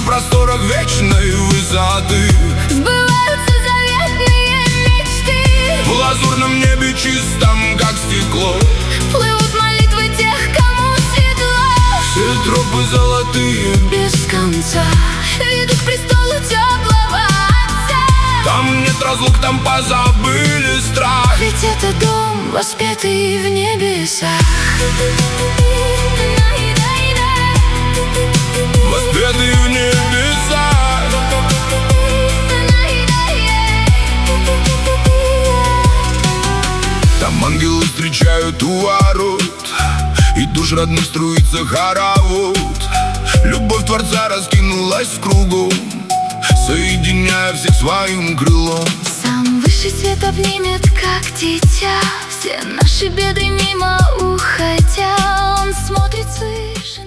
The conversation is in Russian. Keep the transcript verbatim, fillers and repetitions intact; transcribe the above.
в просторах вечной высоты сбываются заветные мечты. В лазурном небе чистом, как стекло, плывут молитвы тех, кому светло. все тропы золотые Без конца ведут к престолу теплого Отца. Там нет разлук, там позабыли страх, Ведь это дом, воспетый в небесах. воспетый в небесах. Там ангелы встречают у ворот, и душ родных струится хоровод. Любовь Творца раскинулась в кругу, соединяя всех своим крылом. Сам высший свет обнимет, как дитя, все наши беды мимо уходя. Он смотрит свыше.